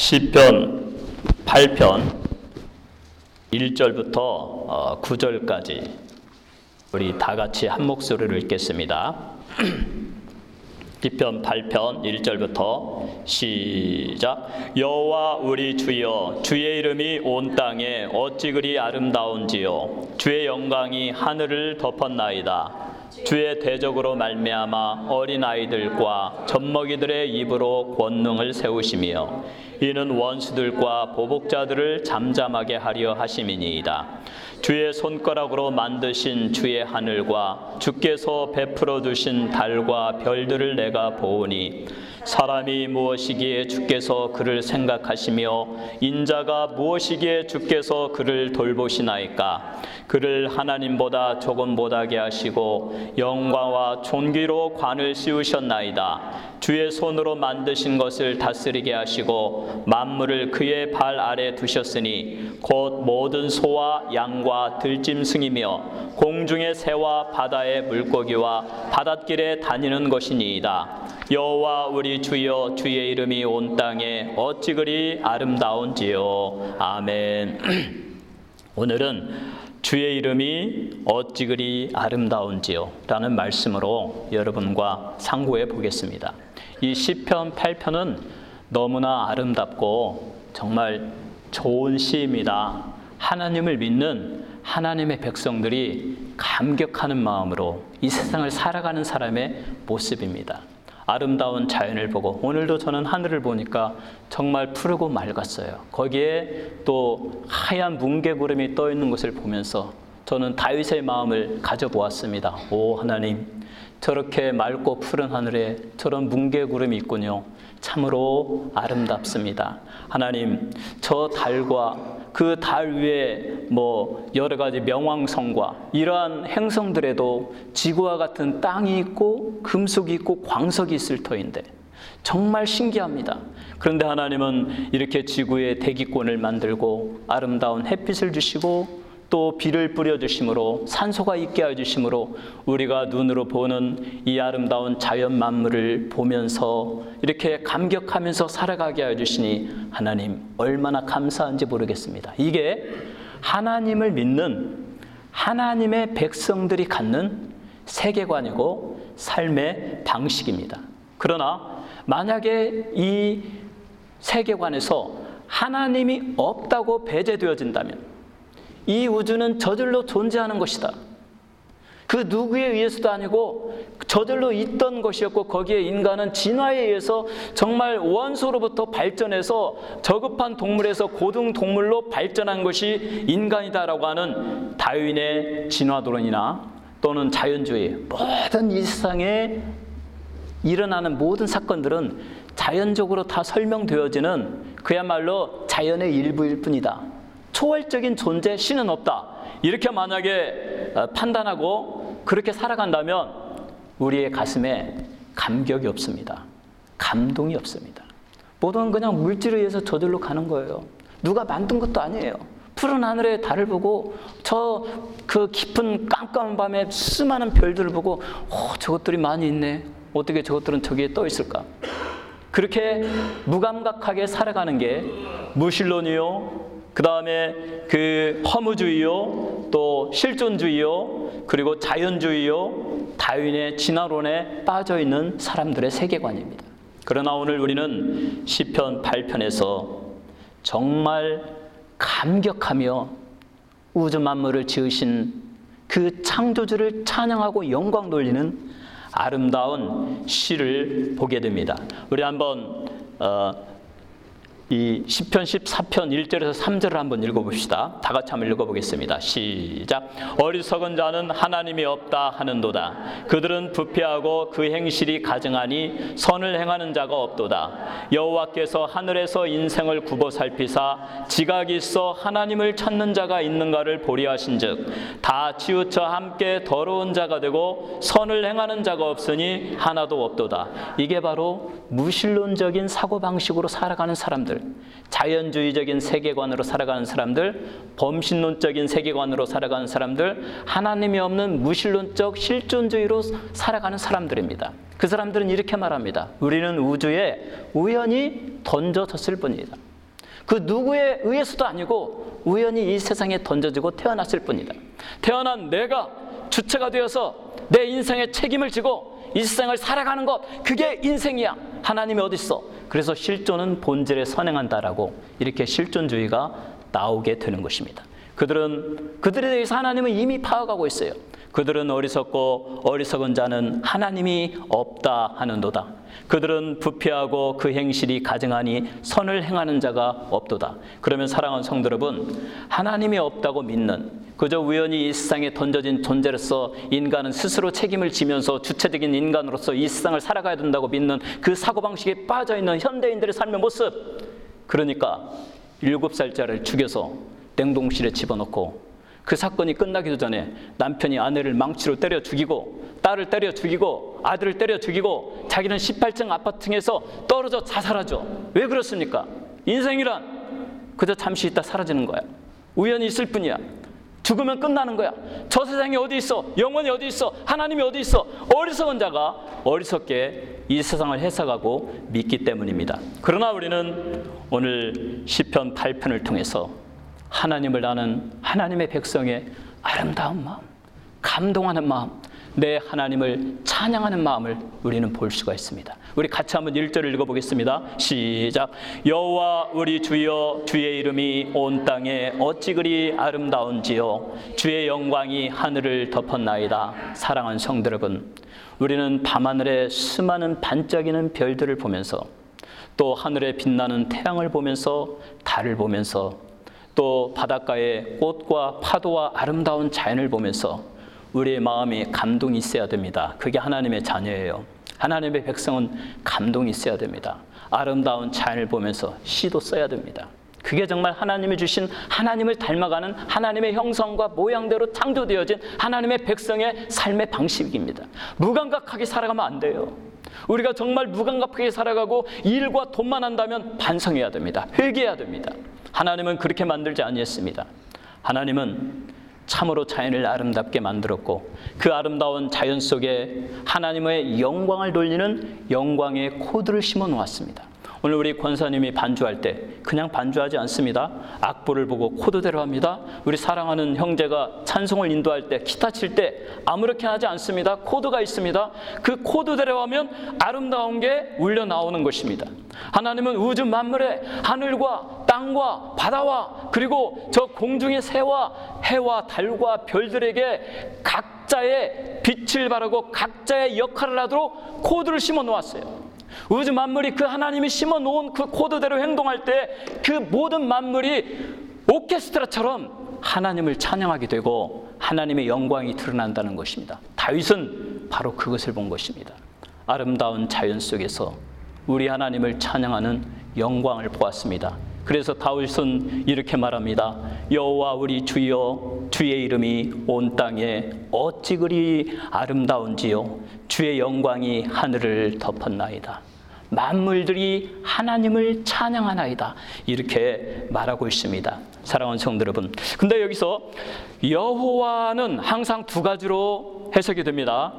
시편 8편 1절부터 9절까지 우리 다 같이 한 목소리로 읽겠습니다. 시편 8편 1절부터 시작. 여호와 우리 주여, 주의 이름이 온 땅에 어찌 그리 아름다운지요. 주의 영광이 하늘을 덮었나이다. 주의 대적으로 말미암아 어린아이들과 젖먹이들의 입으로 권능을 세우시며 이는 원수들과 보복자들을 잠잠하게 하려 하심이니이다. 주의 손가락으로 만드신 주의 하늘과 주께서 베풀어 두신 달과 별들을 내가 보오니 사람이 무엇이기에 주께서 그를 생각하시며 인자가 무엇이기에 주께서 그를 돌보시나이까. 그를 하나님보다 조금 못하게 하시고 영광과 존귀로 관을 씌우셨나이다. 주의 손으로 만드신 것을 다스리게 하시고 만물을 그의 발 아래 두셨으니 곧 모든 소와 양과 들짐승이며 공중의 새와 바다의 물고기와 바닷길에 다니는 것이니이다. 여호와 우리 주여, 주의 이름이 온 땅에 어찌 그리 아름다운지요. 아멘. 오늘은 주의 이름이 어찌 그리 아름다운지요 라는 말씀으로 여러분과 상고해 보겠습니다. 이 시편 8편은 너무나 아름답고 정말 좋은 시입니다. 하나님을 믿는 하나님의 백성들이 감격하는 마음으로 이 세상을 살아가는 사람의 모습입니다. 아름다운 자연을 보고, 오늘도 저는 하늘을 보니까 정말 푸르고 맑았어요. 거기에 또 하얀 뭉게구름이 떠 있는 것을 보면서 저는 다윗의 마음을 가져보았습니다. 오 하나님, 저렇게 맑고 푸른 하늘에 저런 뭉게구름이 있군요. 참으로 아름답습니다. 하나님, 저 달과 그 달 위에 여러 가지 명왕성과 이러한 행성들에도 지구와 같은 땅이 있고 금속이 있고 광석이 있을 터인데 정말 신기합니다. 그런데 하나님은 이렇게 지구에 대기권을 만들고 아름다운 햇빛을 주시고 또 비를 뿌려주심으로 산소가 있게 해주심으로 우리가 눈으로 보는 이 아름다운 자연 만물을 보면서 이렇게 감격하면서 살아가게 해주시니 하나님 얼마나 감사한지 모르겠습니다. 이게 하나님을 믿는 하나님의 백성들이 갖는 세계관이고 삶의 방식입니다. 그러나 만약에 이 세계관에서 하나님이 없다고 배제되어진다면 이 우주는 저절로 존재하는 것이다. 그 누구에 의해서도 아니고 저절로 있던 것이었고 거기에 인간은 진화에 의해서 정말 원소로부터 발전해서 저급한 동물에서 고등 동물로 발전한 것이 인간이다라고 하는 다윈의 진화론이나 또는 자연주의, 모든 이 세상에 일어나는 모든 사건들은 자연적으로 다 설명되어지는 그야말로 자연의 일부일 뿐이다. 초월적인 존재, 신은 없다. 이렇게 만약에 판단하고 그렇게 살아간다면 우리의 가슴에 감격이 없습니다. 감동이 없습니다. 모든 그냥 물질에 의해서 저절로 가는 거예요. 누가 만든 것도 아니에요. 푸른 하늘의 달을 보고 그 깊은 깜깜한 밤에 수많은 별들을 보고 저것들이 많이 있네. 어떻게 저것들은 저기에 떠 있을까? 그렇게 무감각하게 살아가는 게 무신론이요, 그 다음에 그 허무주의요, 또 실존주의요, 그리고 자연주의요, 다윈의 진화론에 빠져있는 사람들의 세계관입니다. 그러나 오늘 우리는 시편 8편에서 정말 감격하며 우주 만물을 지으신 그 창조주를 찬양하고 영광 돌리는 아름다운 시를 보게 됩니다. 우리 한번 이 시편 14편 1절에서 3절을 한번 읽어봅시다. 다 같이 한번 읽어보겠습니다. 시작. 어리석은 자는 하나님이 없다 하는도다. 그들은 부패하고 그 행실이 가증하니 선을 행하는 자가 없도다. 여호와께서 하늘에서 인생을 굽어 살피사 지각이 있어 하나님을 찾는 자가 있는가를 보리하신즉 다 치우쳐 함께 더러운 자가 되고 선을 행하는 자가 없으니 하나도 없도다. 이게 바로 무신론적인 사고방식으로 살아가는 사람들, 자연주의적인 세계관으로 살아가는 사람들, 범신론적인 세계관으로 살아가는 사람들, 하나님이 없는 무신론적 실존주의로 살아가는 사람들입니다. 그 사람들은 이렇게 말합니다. 우리는 우주에 우연히 던져졌을 뿐이다. 그 누구에 의해서도 아니고 우연히 이 세상에 던져지고 태어났을 뿐이다. 태어난 내가 주체가 되어서 내 인생의 책임을 지고 이 세상을 살아가는 것, 그게 인생이야. 하나님이 어디 있어? 그래서 실존은 본질에 선행한다라고 이렇게 실존주의가 나오게 되는 것입니다. 그들에 대해서 하나님은 이미 파악하고 있어요. 그들은 어리석고 어리석은 자는 하나님이 없다 하는도다. 그들은 부패하고 그 행실이 가증하니 선을 행하는 자가 없도다. 그러면 사랑하는 성도 여러분, 하나님이 없다고 믿는, 그저 우연히 이 세상에 던져진 존재로서 인간은 스스로 책임을 지면서 주체적인 인간으로서 이 세상을 살아가야 된다고 믿는 그 사고방식에 빠져있는 현대인들의 삶의 모습, 그러니까 7살짜리를 죽여서 냉동실에 집어넣고 그 사건이 끝나기도 전에 남편이 아내를 망치로 때려 죽이고 딸을 때려 죽이고 아들을 때려 죽이고 자기는 18층 아파트에서 떨어져 자살하죠. 왜 그렇습니까? 인생이란 그저 잠시 있다 사라지는 거야. 우연히 있을 뿐이야. 죽으면 끝나는 거야. 저 세상에 어디 있어? 영원히 어디 있어? 하나님이 어디 있어? 어리석은 자가 어리석게 이 세상을 해석하고 믿기 때문입니다. 그러나 우리는 오늘 시편 8편을 통해서 하나님을 아는 하나님의 백성의 아름다운 마음, 감동하는 마음, 내 하나님을 찬양하는 마음을 우리는 볼 수가 있습니다. 우리 같이 한번 1절을 읽어보겠습니다. 시작. 여호와 우리 주여, 주의 이름이 온 땅에 어찌 그리 아름다운지요. 주의 영광이 하늘을 덮었나이다. 사랑하는 성도 여러분, 우리는 밤하늘에 수많은 반짝이는 별들을 보면서 또 하늘에 빛나는 태양을 보면서 달을 보면서 또 바닷가의 꽃과 파도와 아름다운 자연을 보면서 우리의 마음이 감동이 있어야 됩니다. 그게 하나님의 자녀예요. 하나님의 백성은 감동이 있어야 됩니다. 아름다운 자연을 보면서 시도 써야 됩니다. 그게 정말 하나님이 주신, 하나님을 닮아가는 하나님의 형상과 모양대로 창조되어진 하나님의 백성의 삶의 방식입니다. 무감각하게 살아가면 안 돼요. 우리가 정말 무감각하게 살아가고 일과 돈만 한다면 반성해야 됩니다. 회개해야 됩니다. 하나님은 그렇게 만들지 아니했습니다. 하나님은 참으로 자연을 아름답게 만들었고 그 아름다운 자연 속에 하나님의 영광을 돌리는 영광의 코드를 심어 놓았습니다. 오늘 우리 권사님이 반주할 때 그냥 반주하지 않습니다. 악보를 보고 코드대로 합니다. 우리 사랑하는 형제가 찬송을 인도할 때, 기타 칠 때 아무렇게 하지 않습니다. 코드가 있습니다. 그 코드대로 하면 아름다운 게 울려 나오는 것입니다. 하나님은 우주 만물에 하늘과 땅과 바다와 그리고 저 공중의 새와 해와 달과 별들에게 각자의 빛을 바라고 각자의 역할을 하도록 코드를 심어 놓았어요. 우주 만물이 그 하나님이 심어 놓은 그 코드대로 행동할 때 그 모든 만물이 오케스트라처럼 하나님을 찬양하게 되고 하나님의 영광이 드러난다는 것입니다. 다윗은 바로 그것을 본 것입니다. 아름다운 자연 속에서 우리 하나님을 찬양하는 영광을 보았습니다. 그래서 다윗은 이렇게 말합니다. 여호와 우리 주여, 주의 이름이 온 땅에 어찌 그리 아름다운지요. 주의 영광이 하늘을 덮었나이다. 만물들이 하나님을 찬양하나이다. 이렇게 말하고 있습니다. 사랑하는 성도 여러분, 근데 여기서 여호와는 항상 두 가지로 해석이 됩니다.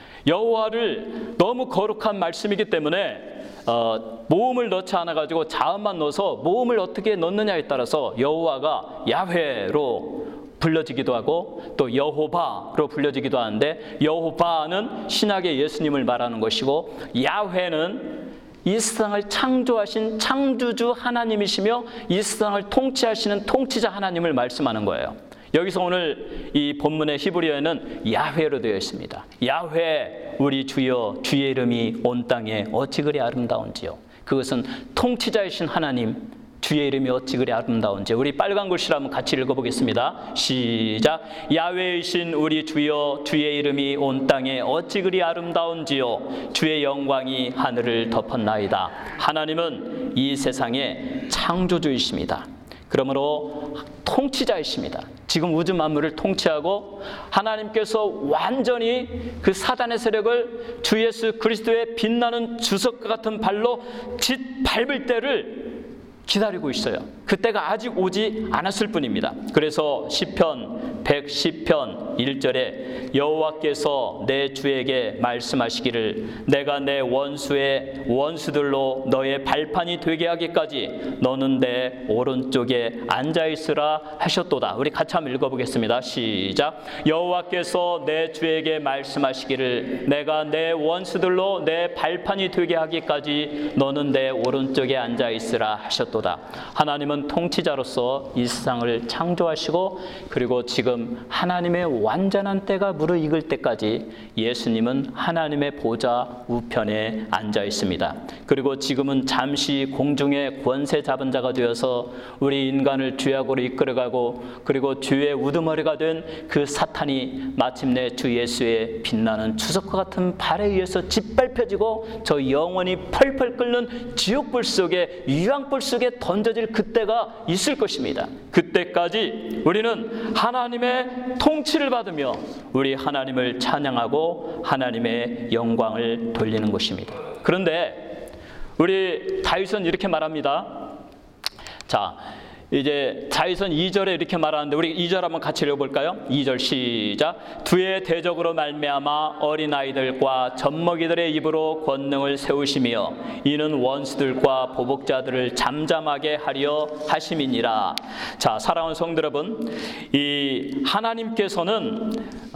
여호와를 너무 거룩한 말씀이기 때문에 모음을 넣지 않아가지고 자음만 넣어서 모음을 어떻게 넣느냐에 따라서 여호와가 야훼로 불려지기도 하고 또 여호바로 불려지기도 하는데, 여호바는 신약의 예수님을 말하는 것이고 야훼는 이 세상을 창조하신 창조주 하나님이시며 이 세상을 통치하시는 통치자 하나님을 말씀하는 거예요. 여기서 오늘 이 본문의 히브리어에는 야훼로 되어 있습니다. 야훼 우리 주여, 주의 이름이 온 땅에 어찌 그리 아름다운지요. 그것은 통치자이신 하나님, 주의 이름이 어찌 그리 아름다운지. 우리 빨간 글씨로 한번 같이 읽어보겠습니다. 시작. 야훼이신 우리 주여, 주의 이름이 온 땅에 어찌 그리 아름다운지요. 주의 영광이 하늘을 덮었나이다. 하나님은 이 세상의 창조주이십니다. 그러므로 통치자이십니다. 지금 우주 만물을 통치하고 하나님께서 완전히 그 사단의 세력을 주 예수 그리스도의 빛나는 주석과 같은 발로 짓밟을 때를 기다리고 있어요. 그때가 아직 오지 않았을 뿐입니다. 그래서 시편 110편 1절에 여호와께서 내 주에게 말씀하시기를 내가 내 원수의 원수들로 너의 발판이 되게 하기까지 너는 내 오른쪽에 앉아있으라 하셨도다. 우리 같이 한번 읽어보겠습니다. 시작. 여호와께서 내 주에게 말씀하시기를 내가 내 원수들로 내 발판이 되게 하기까지 너는 내 오른쪽에 앉아있으라 하셨도다. 하나님은 통치자로서 이 세상을 창조하시고 그리고 지금 하나님의 완전한 때가 무르익을 때까지 예수님은 하나님의 보좌 우편에 앉아 있습니다. 그리고 지금은 잠시 공중의 권세 잡은 자가 되어서 우리 인간을 죄악으로 이끌어가고 그리고 죄의 우두머리가 된 그 사탄이 마침내 주 예수의 빛나는 추석과 같은 발에 의해서 짓밟혀지고 저 영원히 펄펄 끓는 지옥불 속에 유황불 속에 던져질 그때가 있을 것입니다. 그때까지 우리는 하나님의 통치를 받으며 우리 하나님을 찬양하고 하나님의 영광을 돌리는 것입니다. 그런데 우리 다윗은 이렇게 말합니다. 자, 이제 다윗은 2절에 이렇게 말하는데 우리 2절 한번 같이 읽어볼까요? 2절 시작. 두의 대적으로 말미암아 어린아이들과 젖먹이들의 입으로 권능을 세우시며 이는 원수들과 보복자들을 잠잠하게 하려 하심이니라. 자, 사랑하는 성도 여러분, 이 하나님께서는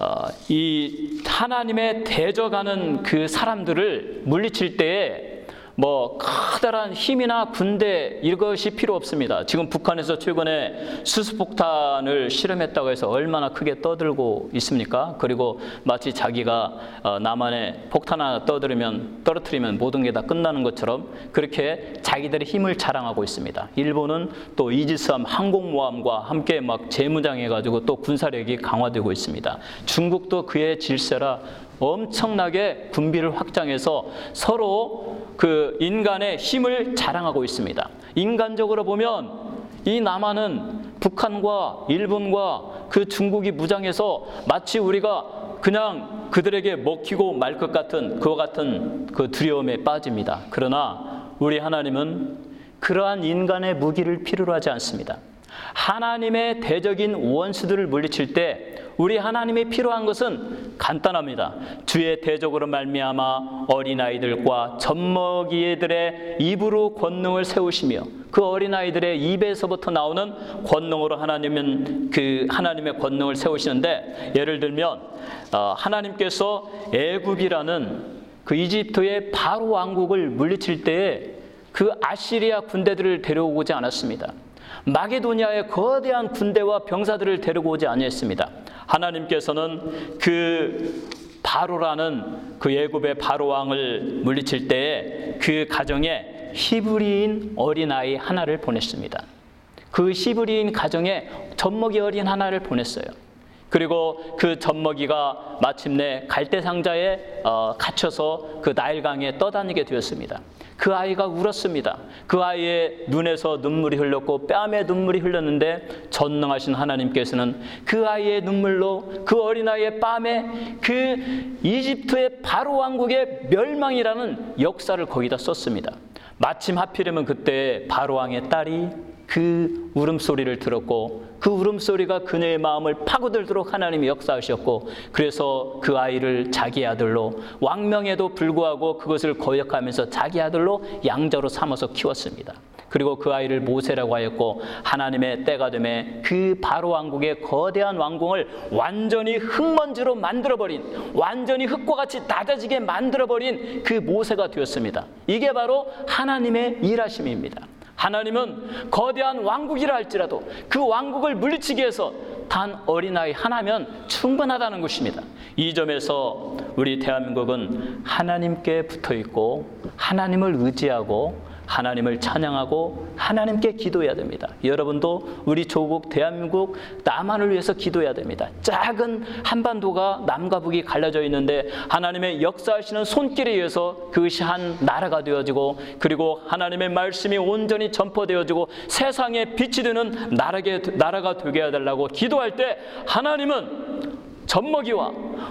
이 하나님의 대적하는 그 사람들을 물리칠 때에 뭐 커다란 힘이나 군대 이것이 필요 없습니다. 지금 북한에서 최근에 수소폭탄을 실험했다고 해서 얼마나 크게 떠들고 있습니까? 그리고 마치 자기가 남한에 폭탄 하나 떨어뜨리면 모든 게 다 끝나는 것처럼 그렇게 자기들의 힘을 자랑하고 있습니다. 일본은 또 이지스함 항공모함과 함께 막 재무장해가지고 또 군사력이 강화되고 있습니다. 중국도 그의 질세라 엄청나게 군비를 확장해서 서로 그 인간의 힘을 자랑하고 있습니다. 인간적으로 보면 이 남한은 북한과 일본과 그 중국이 무장해서 마치 우리가 그냥 그들에게 먹히고 말 것 같은 그와 같은 그 두려움에 빠집니다. 그러나 우리 하나님은 그러한 인간의 무기를 필요로 하지 않습니다. 하나님의 대적인 원수들을 물리칠 때 우리 하나님이 필요한 것은 간단합니다. 주의 대적으로 말미암아 어린아이들과 젖먹이들의 입으로 권능을 세우시며 그 어린아이들의 입에서부터 나오는 권능으로 하나님은 그 하나님의 권능을 세우시는데 예를 들면 하나님께서 애굽이라는 그 이집트의 바로 왕국을 물리칠 때에 그 아시리아 군대들을 데려오지 않았습니다. 마게도니아의 거대한 군대와 병사들을 데리고 오지 아니했습니다. 하나님께서는 그 바로라는 그 애굽의 바로 왕을 물리칠 때에 그 가정에 히브리인 어린아이 하나를 보냈습니다. 그 히브리인 가정에 젖먹이 어린 하나를 보냈어요. 그리고 그 젖먹이가 마침내 갈대상자에 갇혀서 그 나일강에 떠다니게 되었습니다. 그 아이가 울었습니다. 그 아이의 눈에서 눈물이 흘렀고 뺨에 눈물이 흘렀는데 전능하신 하나님께서는 그 아이의 눈물로 그 어린아이의 뺨에 그 이집트의 바로 왕국의 멸망이라는 역사를 거기다 썼습니다. 마침 하필이면 그때 바로 왕의 딸이 그 울음소리를 들었고 그 울음소리가 그녀의 마음을 파고들도록 하나님이 역사하셨고 그래서 그 아이를 자기 아들로 왕명에도 불구하고 그것을 거역하면서 자기 아들로 양자로 삼아서 키웠습니다. 그리고 그 아이를 모세라고 하였고 하나님의 때가 되매 그 바로 왕국의 거대한 왕궁을 완전히 흙먼지로 만들어버린 완전히 흙과 같이 낮아지게 만들어버린 그 모세가 되었습니다. 이게 바로 하나님의 일하심입니다. 하나님은 거대한 왕국이라 할지라도 그 왕국을 물리치기 위해서 단 어린아이 하나면 충분하다는 것입니다. 이 점에서 우리 대한민국은 하나님께 붙어있고 하나님을 의지하고 하나님을 찬양하고 하나님께 기도해야 됩니다. 여러분도 우리 조국 대한민국 남한을 위해서 기도해야 됩니다. 작은 한반도가 남과 북이 갈라져 있는데 하나님의 역사하시는 손길에 의해서 그것이 한 나라가 되어지고 그리고 하나님의 말씀이 온전히 전포되어지고 세상에 빛이 되는 나라가 되게 해달라고 기도할 때 하나님은 젖먹이와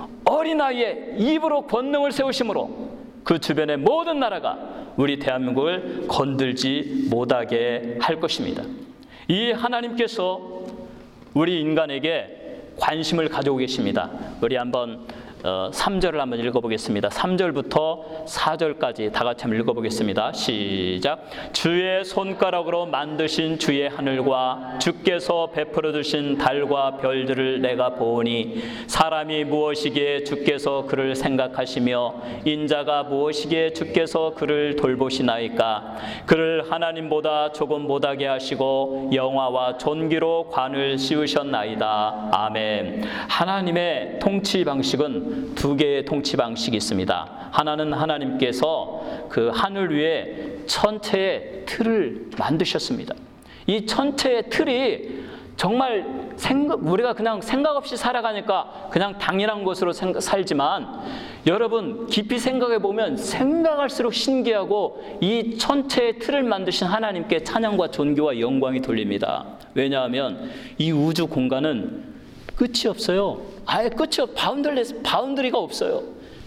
어린아이의 입으로 권능을 세우심으로 그 주변의 모든 나라가 우리 대한민국을 건들지 못하게 할 것입니다. 이 하나님께서 우리 인간에게 관심을 가지고 계십니다. 우리 한번 3절을 한번 읽어보겠습니다. 3절부터 4절까지 다 같이 한번 읽어보겠습니다. 시작. 주의 손가락으로 만드신 주의 하늘과 주께서 베풀어 주신 달과 별들을 내가 보오니 사람이 무엇이기에 주께서 그를 생각하시며 인자가 무엇이기에 주께서 그를 돌보시나이까. 그를 하나님보다 조금 못하게 하시고 영화와 존귀로 관을 씌우셨나이다. 아멘. 하나님의 통치 방식은 두 개의 통치 방식이 있습니다. 하나는 하나님께서 그 하늘 위에 천체의 틀을 만드셨습니다. 이 천체의 틀이 정말 우리가 그냥 생각 없이 살아가니까 그냥 당연한 것으로 살지만 여러분 깊이 생각해 보면 생각할수록 신기하고 이 천체의 틀을 만드신 하나님께 찬양과 존귀와 영광이 돌립니다. 왜냐하면 이 우주 공간은 끝이 없어요. 아예 끝이 바운더리가 없어요.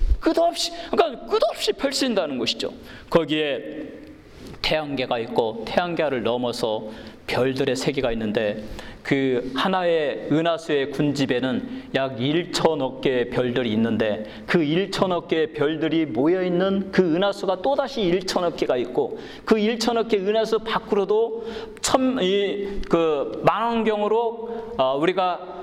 끝없이 펼친다는 것이죠. 거기에 태양계가 있고 태양계를 넘어서 별들의 세계가 있는데 그 하나의 은하수의 군집에는 약 1천억 개의 별들이 있는데 그 1천억 개의 별들이 모여있는 그 은하수가 또다시 1천억 개가 있고 그 1천억 개 은하수 밖으로도 망원경으로 우리가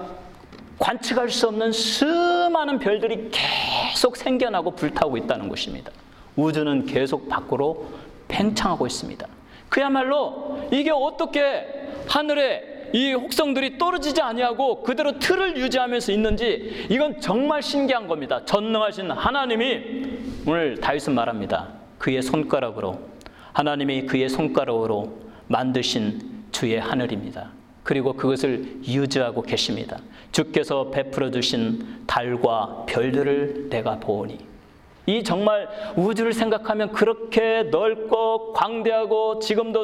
관측할 수 없는 수많은 별들이 계속 생겨나고 불타고 있다는 것입니다. 우주는 계속 밖으로 팽창하고 있습니다. 그야말로 이게 어떻게 하늘에 이 혹성들이 떨어지지 아니하고 그대로 틀을 유지하면서 있는지 이건 정말 신기한 겁니다. 전능하신 하나님이 오늘 다윗은 말합니다. 그의 손가락으로 하나님이 그의 손가락으로 만드신 주의 하늘입니다. 그리고 그것을 유지하고 계십니다. 주께서 베풀어 주신 달과 별들을 내가 보오니. 이 정말 우주를 생각하면 그렇게 넓고 광대하고 지금도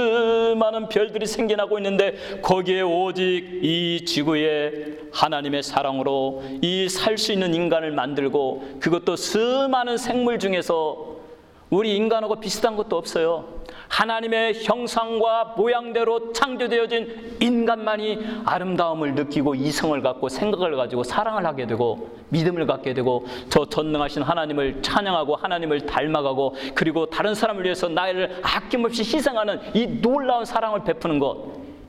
수많은 별들이 생겨나고 있는데 거기에 오직 이 지구에 하나님의 사랑으로 이 살 수 있는 인간을 만들고 그것도 수많은 생물 중에서 우리 인간하고 비슷한 것도 없어요. 하나님의 형상과 모양대로 창조되어진 인간만이 아름다움을 느끼고 이성을 갖고 생각을 가지고 사랑을 하게 되고 믿음을 갖게 되고 저 전능하신 하나님을 찬양하고 하나님을 닮아가고 그리고 다른 사람을 위해서 나를 아낌없이 희생하는 이 놀라운 사랑을 베푸는 것,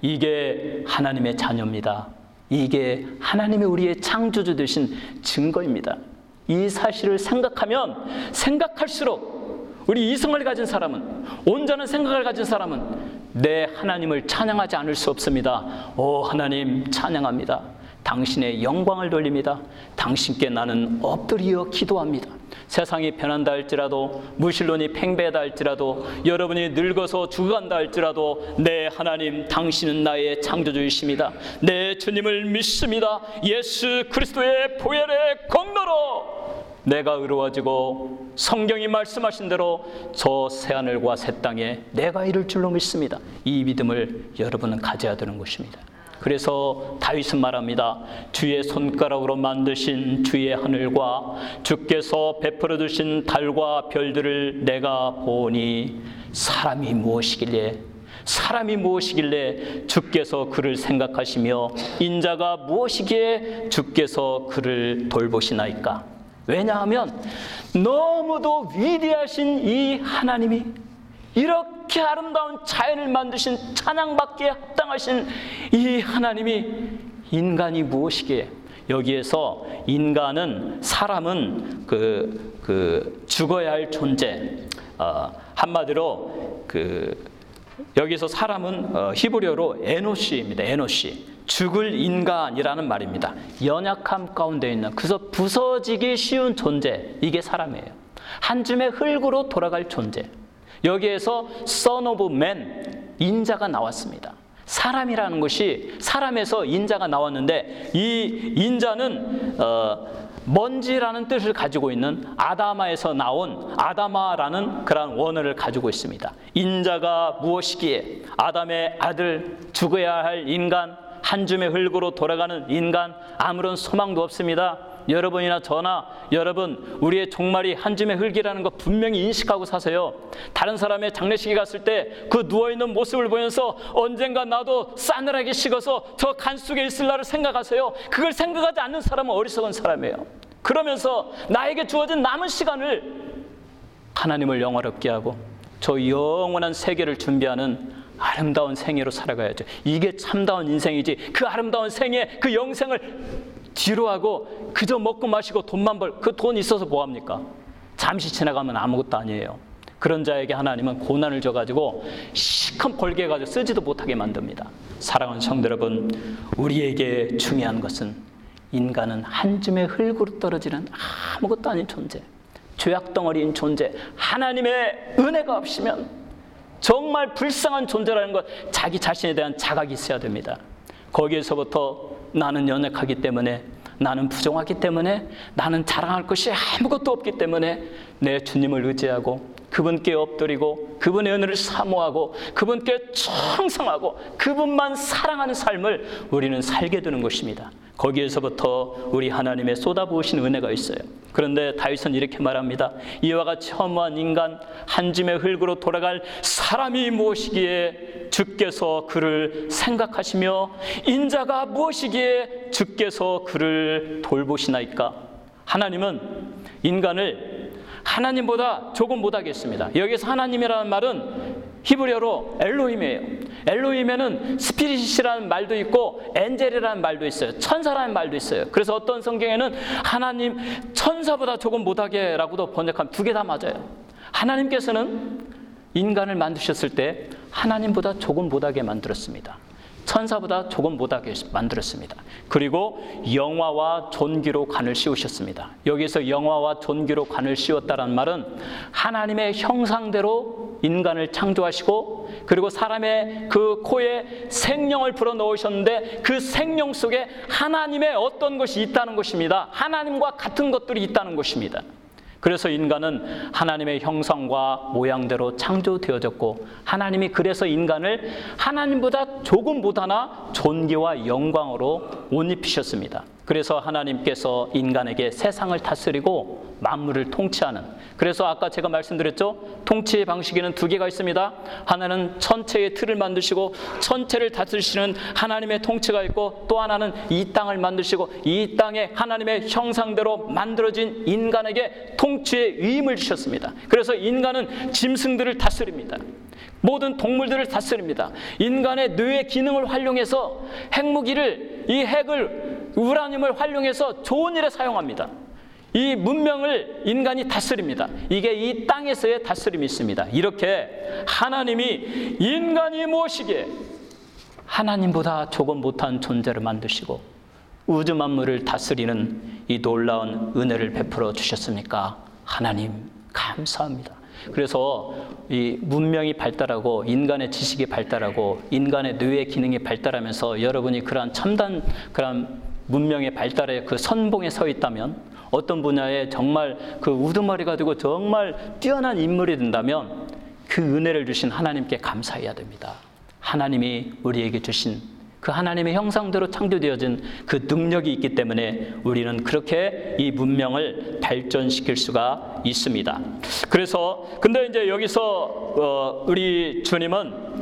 이게 하나님의 자녀입니다. 이게 하나님이 우리의 창조주 되신 증거입니다. 이 사실을 생각하면 생각할수록 우리 이성을 가진 사람은, 온전한 생각을 가진 사람은 내 하나님을 찬양하지 않을 수 없습니다. 오 하나님 찬양합니다. 당신의 영광을 돌립니다. 당신께 나는 엎드려 기도합니다. 세상이 변한다 할지라도, 무신론이 팽배하다 할지라도, 여러분이 늙어서 죽어간다 할지라도 내 하나님 당신은 나의 창조주이십니다. 내 주님을 믿습니다. 예수 그리스도의 보혈의 공로로 내가 의로워지고 성경이 말씀하신 대로 저 새하늘과 새 땅에 내가 이룰 줄로 믿습니다. 이 믿음을 여러분은 가져야 되는 것입니다. 그래서 다윗은 말합니다. 주의 손가락으로 만드신 주의 하늘과 주께서 베풀어 주신 달과 별들을 내가 보니 사람이 무엇이길래 주께서 그를 생각하시며 인자가 무엇이기에 주께서 그를 돌보시나이까. 왜냐하면 너무도 위대하신 이 하나님이 이렇게 아름다운 자연을 만드신 찬양받기에 합당하신 이 하나님이 인간이 무엇이기에, 여기에서 인간은, 사람은 죽어야 할 존재, 한마디로 여기서 사람은 히브리어로 에노시입니다. 에노시. 죽을 인간이라는 말입니다. 연약함 가운데 있는, 그래서 부서지기 쉬운 존재, 이게 사람이에요. 한 줌의 흙으로 돌아갈 존재. 여기에서 Son of Man, 인자가 나왔습니다. 사람이라는 것이, 사람에서 인자가 나왔는데 이 인자는 먼지라는 뜻을 가지고 있는 아다마에서 나온 아다마라는 그런 원어를 가지고 있습니다. 인자가 무엇이기에, 아담의 아들, 죽어야 할 인간, 한 줌의 흙으로 돌아가는 인간, 아무런 소망도 없습니다. 여러분이나 저나 여러분 우리의 종말이 한 줌의 흙이라는 거 분명히 인식하고 사세요. 다른 사람의 장례식에 갔을 때 그 누워있는 모습을 보면서 언젠가 나도 싸늘하게 식어서 저 간 속에 있을 날을 생각하세요. 그걸 생각하지 않는 사람은 어리석은 사람이에요. 그러면서 나에게 주어진 남은 시간을 하나님을 영화롭게 하고 저 영원한 세계를 준비하는 아름다운 생애로 살아가야죠. 이게 참다운 인생이지. 그 아름다운 생애, 그 영생을 뒤로 하고 그저 먹고 마시고 돈만 그 돈 있어서 뭐합니까? 잠시 지나가면 아무것도 아니에요. 그런 자에게 하나님은 고난을 줘가지고 시큰 벌게 해가지고 쓰지도 못하게 만듭니다. 사랑하는 성도 여러분, 우리에게 중요한 것은 인간은 한 줌의 흙으로 떨어지는 아무것도 아닌 존재, 죄악덩어리인 존재, 하나님의 은혜가 없으면 정말 불쌍한 존재라는 것, 자기 자신에 대한 자각이 있어야 됩니다. 거기에서부터 나는 연약하기 때문에, 나는 부족하기 때문에, 나는 자랑할 것이 아무것도 없기 때문에 내 주님을 의지하고 그분께 엎드리고 그분의 은혜를 사모하고 그분께 충성하고 그분만 사랑하는 삶을 우리는 살게 되는 것입니다. 거기에서부터 우리 하나님의 쏟아부으신 은혜가 있어요. 그런데 다윗은 이렇게 말합니다. 이와 같이 허무한 인간, 한 줌의 흙으로 돌아갈 사람이 무엇이기에 주께서 그를 생각하시며 인자가 무엇이기에 주께서 그를 돌보시나이까. 하나님은 인간을 하나님보다 조금 못하겠습니다. 여기서 하나님이라는 말은 히브리어로 엘로힘이에요. 엘로힘에는 스피릿이라는 말도 있고 엔젤이라는 말도 있어요. 천사라는 말도 있어요. 그래서 어떤 성경에는 하나님 천사보다 조금 못하게 라고도 번역하면 두 개 다 맞아요. 하나님께서는 인간을 만드셨을 때 하나님보다 조금 못하게 만들었습니다. 천사보다 조금 못하게 만들었습니다. 그리고 영화와 존귀로 관을 씌우셨습니다. 여기서 영화와 존귀로 관을 씌웠다는 말은 하나님의 형상대로 인간을 창조하시고 그리고 사람의 그 코에 생명을 불어넣으셨는데 그 생명 속에 하나님의 어떤 것이 있다는 것입니다. 하나님과 같은 것들이 있다는 것입니다. 그래서 인간은 하나님의 형상과 모양대로 창조되어졌고 하나님이 그래서 인간을 하나님보다 조금 못하나 존귀와 영광으로 옷 입히셨습니다. 그래서 하나님께서 인간에게 세상을 다스리고 만물을 통치하는, 그래서 아까 제가 말씀드렸죠, 통치의 방식에는 두 개가 있습니다. 하나는 천체의 틀을 만드시고 천체를 다스리시는 하나님의 통치가 있고, 또 하나는 이 땅을 만드시고 이 땅에 하나님의 형상대로 만들어진 인간에게 통치의 위임을 주셨습니다. 그래서 인간은 짐승들을 다스립니다. 모든 동물들을 다스립니다. 인간의 뇌의 기능을 활용해서 핵무기를, 이 핵을, 우라늄을 활용해서 좋은 일에 사용합니다. 이 문명을 인간이 다스립니다. 이게 이 땅에서의 다스림이 있습니다. 이렇게 하나님이 인간이 무엇이기에 하나님보다 조금 못한 존재를 만드시고 우주 만물을 다스리는 이 놀라운 은혜를 베풀어 주셨습니까? 하나님 감사합니다. 그래서 이 문명이 발달하고 인간의 지식이 발달하고 인간의 뇌의 기능이 발달하면서 여러분이 그러한 첨단 그러한 문명의 발달에 그 선봉에 서 있다면, 어떤 분야에 정말 그 우두머리가 되고 정말 뛰어난 인물이 된다면 그 은혜를 주신 하나님께 감사해야 됩니다. 하나님이 우리에게 주신 그 하나님의 형상대로 창조되어진 그 능력이 있기 때문에 우리는 그렇게 이 문명을 발전시킬 수가 있습니다. 그래서 근데 이제 여기서 우리 주님은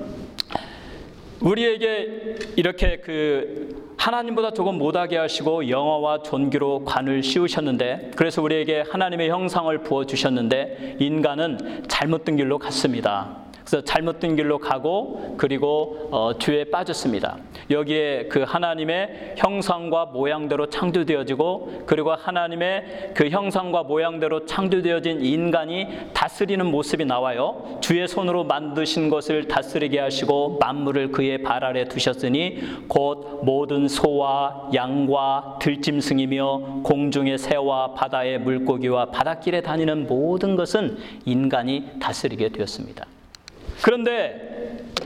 우리에게 이렇게 그 하나님보다 조금 못하게 하시고 영화와 존귀로 관을 씌우셨는데, 그래서 우리에게 하나님의 형상을 부어주셨는데 인간은 잘못된 길로 갔습니다. 그래서 잘못된 길로 가고 그리고 죄에 빠졌습니다. 여기에 그 하나님의 형상과 모양대로 창조되어지고 그리고 하나님의 그 형상과 모양대로 창조되어진 인간이 다스리는 모습이 나와요. 주의 손으로 만드신 것을 다스리게 하시고 만물을 그의 발 아래 두셨으니 곧 모든 소와 양과 들짐승이며 공중의 새와 바다의 물고기와 바닷길에 다니는 모든 것은 인간이 다스리게 되었습니다. 그런데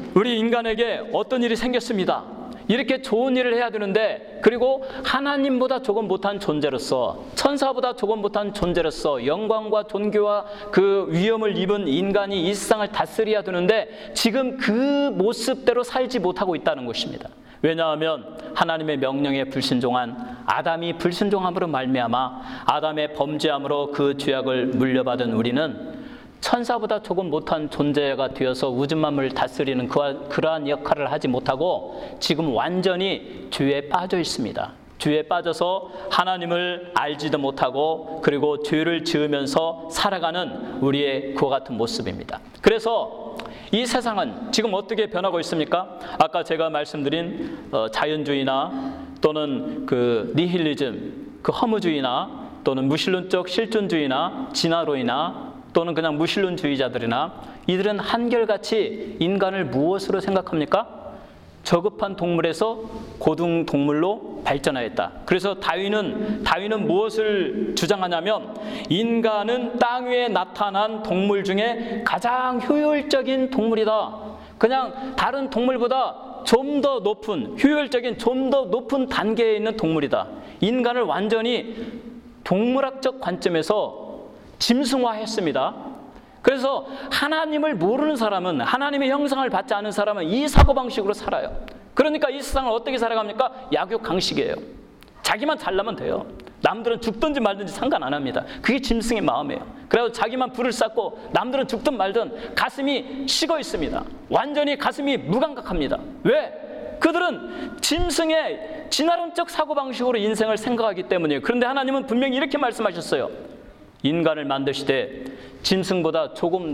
우리 인간에게 어떤 일이 생겼습니다. 이렇게 좋은 일을 해야 되는데, 그리고 하나님보다 조금 못한 존재로서, 천사보다 조금 못한 존재로서 영광과 존귀와 그 위엄을 입은 인간이 이 세상을 다스려야 되는데 지금 그 모습대로 살지 못하고 있다는 것입니다. 왜냐하면 하나님의 명령에 불순종한 아담이 불순종함으로 말미암아 아담의 범죄함으로 그 죄악을 물려받은 우리는 천사보다 조금 못한 존재가 되어서 우주 만물을 다스리는 그러한 역할을 하지 못하고 지금 완전히 죄에 빠져 있습니다. 죄에 빠져서 하나님을 알지도 못하고 그리고 죄를 지으면서 살아가는 우리의 그와 같은 모습입니다. 그래서 이 세상은 지금 어떻게 변하고 있습니까? 아까 제가 말씀드린 자연주의나 또는 그 니힐리즘, 그 허무주의나 또는 무신론적 실존주의나 진화론이나 또는 그냥 무신론주의자들이나 이들은 한결같이 인간을 무엇으로 생각합니까? 저급한 동물에서 고등동물로 발전하였다. 그래서 다윈은 무엇을 주장하냐면 인간은 땅 위에 나타난 동물 중에 가장 효율적인 동물이다. 그냥 다른 동물보다 좀 더 높은, 효율적인 좀 더 높은 단계에 있는 동물이다. 인간을 완전히 동물학적 관점에서 짐승화했습니다. 그래서 하나님을 모르는 사람은, 하나님의 형상을 받지 않은 사람은 이 사고방식으로 살아요. 그러니까 이 세상을 어떻게 살아갑니까? 약육강식이에요. 자기만 잘나면 돼요. 남들은 죽든지 말든지 상관 안 합니다. 그게 짐승의 마음이에요. 그래서 자기만 불을 쌓고 남들은 죽든 말든 가슴이 식어 있습니다. 완전히 가슴이 무감각합니다. 왜? 그들은 짐승의 진화론적 사고방식으로 인생을 생각하기 때문이에요. 그런데 하나님은 분명히 이렇게 말씀하셨어요. 인간을 만드시되 짐승보다 조금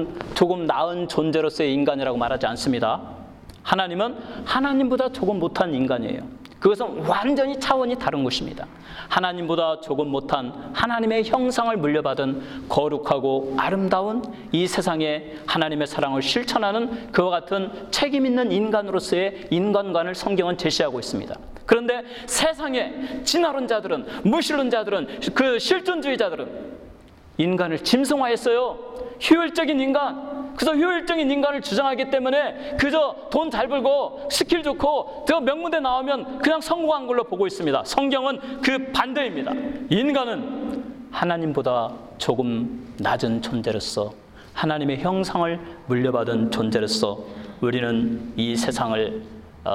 나은 존재로서의 인간이라고 말하지 않습니다. 하나님은 하나님보다 조금 못한 인간이에요. 그것은 완전히 차원이 다른 것입니다. 하나님보다 조금 못한 하나님의 형상을 물려받은 거룩하고 아름다운 이 세상에 하나님의 사랑을 실천하는 그와 같은 책임 있는 인간으로서의 인간관을 성경은 제시하고 있습니다. 그런데 세상의 진화론자들은, 무신론자들은, 그 실존주의자들은 인간을 짐승화했어요. 효율적인 인간. 그래서 효율적인 인간을 주장하기 때문에 그저 돈 잘 벌고 스킬 좋고 저 명문대 나오면 그냥 성공한 걸로 보고 있습니다. 성경은 그 반대입니다. 인간은 하나님보다 조금 낮은 존재로서 하나님의 형상을 물려받은 존재로서 우리는 이 세상을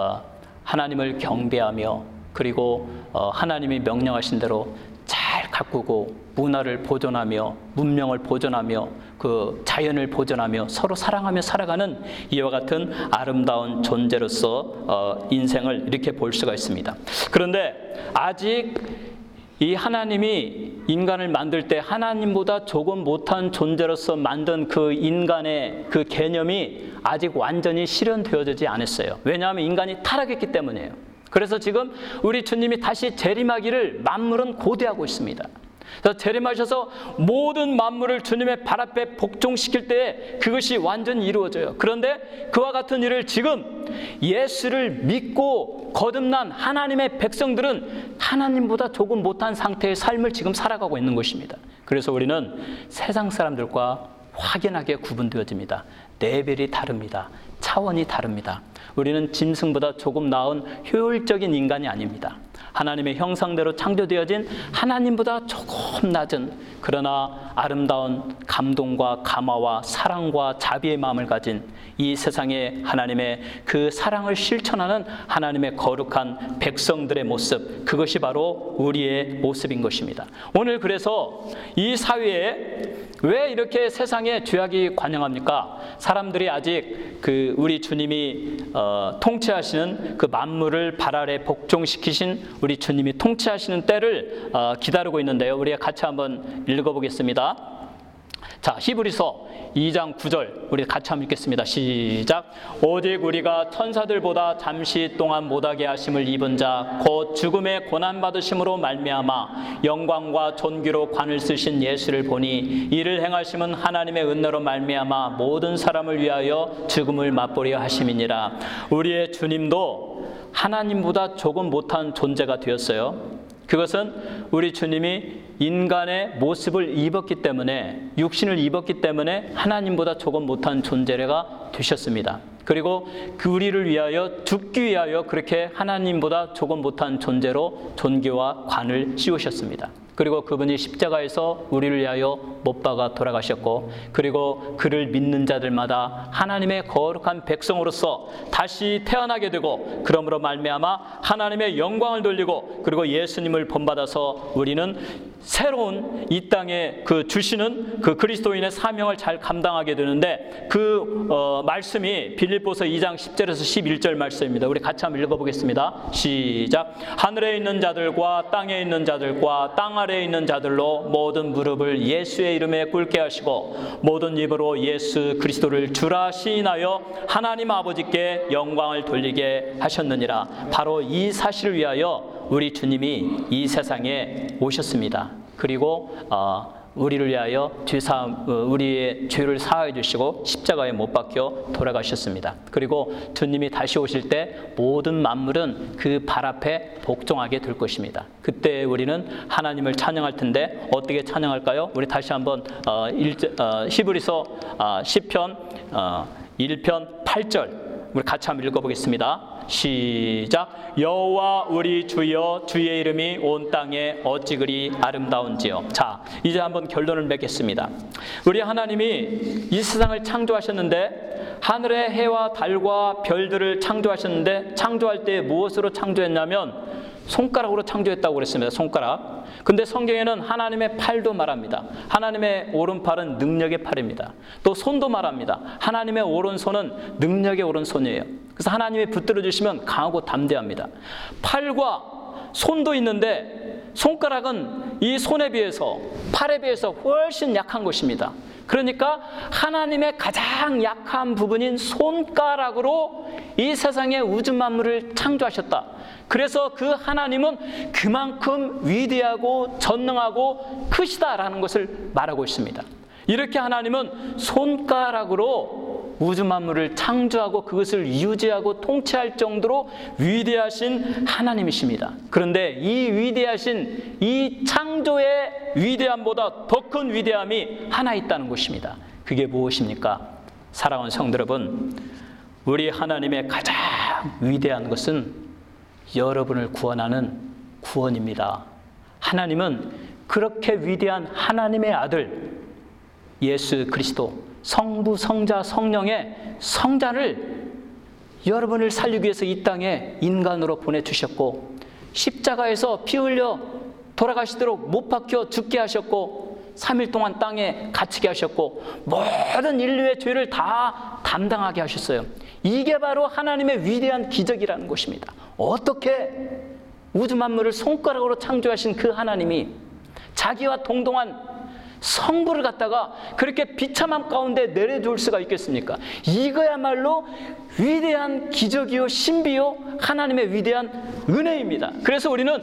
하나님을 경배하며 그리고 하나님이 명령하신 대로 잘 가꾸고 문화를 보존하며 문명을 보존하며 그 자연을 보존하며 서로 사랑하며 살아가는 이와 같은 아름다운 존재로서 인생을 이렇게 볼 수가 있습니다. 그런데 아직 이 하나님이 인간을 만들 때 하나님보다 조금 못한 존재로서 만든 그 인간의 그 개념이 아직 완전히 실현되어지지 않았어요. 왜냐하면 인간이 타락했기 때문이에요. 그래서 지금 우리 주님이 다시 재림하기를 만물은 고대하고 있습니다. 그래서 재림하셔서 모든 만물을 주님의 발 앞에 복종시킬 때 그것이 완전히 이루어져요. 그런데 그와 같은 일을 지금 예수를 믿고 거듭난 하나님의 백성들은 하나님보다 조금 못한 상태의 삶을 지금 살아가고 있는 것입니다. 그래서 우리는 세상 사람들과 확연하게 구분되어집니다. 레벨이 다릅니다. 차원이 다릅니다. 우리는 짐승보다 조금 나은 효율적인 인간이 아닙니다. 하나님의 형상대로 창조되어진 하나님보다 조금 낮은 그러나 아름다운 감동과 감화와 사랑과 자비의 마음을 가진 이 세상에 하나님의 그 사랑을 실천하는 하나님의 거룩한 백성들의 모습, 그것이 바로 우리의 모습인 것입니다. 오늘 그래서 이 사회에 왜 이렇게 세상에 죄악이 관영합니까? 사람들이 아직 그 우리 주님이 통치하시는 그 만물을 발 아래 복종시키신 우리 주님이 통치하시는 때를 기다리고 있는데요. 우리가 같이 한번 읽어보겠습니다. 자, 히브리서 2장 9절 우리 같이 한번 읽겠습니다. 시작. 오직 우리가 천사들보다 잠시 동안 못하게 하심을 입은 자 곧 죽음의 고난 받으심으로 말미암아 영광과 존귀로 관을 쓰신 예수를 보니 이를 행하심은 하나님의 은혜로 말미암아 모든 사람을 위하여 죽음을 맛보려 하심이니라. 우리의 주님도 하나님보다 조금 못한 존재가 되었어요. 그것은 우리 주님이 인간의 모습을 입었기 때문에, 육신을 입었기 때문에 하나님보다 조금 못한 존재가 되셨습니다. 그리고 그 우리를 위하여 죽기 위하여 그렇게 하나님보다 조금 못한 존재로 존귀와 관을 씌우셨습니다. 그리고 그분이 십자가에서 우리를 위하여 못 박아 돌아가셨고, 그리고 그를 믿는 자들마다 하나님의 거룩한 백성으로서 다시 태어나게 되고, 그러므로 말미암아 하나님의 영광을 돌리고, 그리고 예수님을 본받아서 우리는 새로운 이 땅에 그 주시는 그 그리스도인의 사명을 잘 감당하게 되는데, 그 말씀이 빌립보서 2장 10절에서 11절 말씀입니다. 우리 같이 한번 읽어보겠습니다. 시작. 하늘에 있는 자들과 땅에 있는 자들과 땅 아래에 있는 자들로 모든 무릎을 예수의 이름에 꿇게 하시고 모든 입으로 예수 그리스도를 주라 시인하여 하나님 아버지께 영광을 돌리게 하셨느니라. 바로 이 사실을 위하여 우리 주님이 이 세상에 오셨습니다. 그리고 우리를 위하여 우리의 죄를 사하여 주시고 십자가에 못 박혀 돌아가셨습니다. 그리고 주님이 다시 오실 때 모든 만물은 그 발 앞에 복종하게 될 것입니다. 그때 우리는 하나님을 찬양할 텐데 어떻게 찬양할까요? 우리 다시 한번 히브리서 10편 1편 8절 우리 같이 한번 읽어보겠습니다. 시작. 여호와 우리 주여, 주의 이름이 온 땅에 어찌 그리 아름다운지요. 자, 이제 한번 결론을 맺겠습니다. 우리 하나님이 이 세상을 창조하셨는데, 하늘의 해와 달과 별들을 창조하셨는데, 창조할 때 무엇으로 창조했냐면 손가락으로 창조했다고 그랬습니다. 손가락. 근데 성경에는 하나님의 팔도 말합니다. 하나님의 오른팔은 능력의 팔입니다. 또 손도 말합니다. 하나님의 오른손은 능력의 오른손이에요. 그래서 하나님이 붙들어 주시면 강하고 담대합니다. 팔과 손도 있는데 손가락은 이 손에 비해서, 팔에 비해서 훨씬 약한 것입니다. 그러니까 하나님의 가장 약한 부분인 손가락으로 이 세상의 우주 만물을 창조하셨다. 그래서 그 하나님은 그만큼 위대하고 전능하고 크시다라는 것을 말하고 있습니다. 이렇게 하나님은 손가락으로 우주 만물을 창조하고 그것을 유지하고 통치할 정도로 위대하신 하나님이십니다. 그런데 이 위대하신 이 창조의 위대함보다 더 큰 위대함이 하나 있다는 것입니다. 그게 무엇입니까? 사랑하는 성도 여러분, 우리 하나님의 가장 위대한 것은 여러분을 구원하는 구원입니다. 하나님은 그렇게 위대한 하나님의 아들 예수 그리스도, 성부, 성자, 성령의 성자를 여러분을 살리기 위해서 이 땅에 인간으로 보내주셨고, 십자가에서 피 흘려 돌아가시도록 못 박혀 죽게 하셨고, 3일 동안 땅에 갇히게 하셨고, 모든 인류의 죄를 다 담당하게 하셨어요. 이게 바로 하나님의 위대한 기적이라는 것입니다. 어떻게 우주 만물을 손가락으로 창조하신 그 하나님이 자기와 동등한 성부를 갖다가 그렇게 비참함 가운데 내려줄 수가 있겠습니까? 이거야말로 위대한 기적이요 신비요 하나님의 위대한 은혜입니다. 그래서 우리는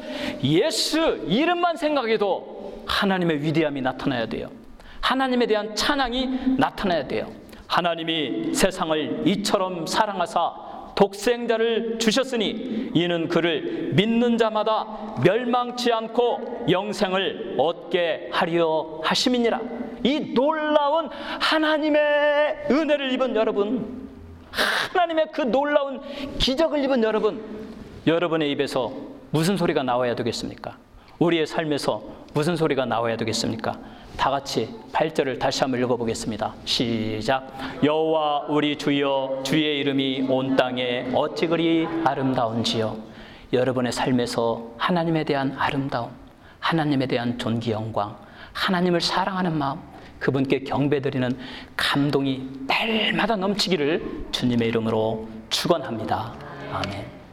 예수 이름만 생각해도 하나님의 위대함이 나타나야 돼요. 하나님에 대한 찬양이 나타나야 돼요. 하나님이 세상을 이처럼 사랑하사 독생자를 주셨으니 이는 그를 믿는 자마다 멸망치 않고 영생을 얻게 하려 하심이니라. 이 놀라운 하나님의 은혜를 입은 여러분, 하나님의 그 놀라운 기적을 입은 여러분, 여러분의 입에서 무슨 소리가 나와야 되겠습니까? 우리의 삶에서 무슨 소리가 나와야 되겠습니까? 다 같이 8절을 다시 한번 읽어보겠습니다. 시작. 여호와 우리 주여, 주의 이름이 온 땅에 어찌 그리 아름다운지요. 여러분의 삶에서 하나님에 대한 아름다움, 하나님에 대한 존귀 영광, 하나님을 사랑하는 마음, 그분께 경배드리는 감동이 날마다 넘치기를 주님의 이름으로 축원합니다. 아멘.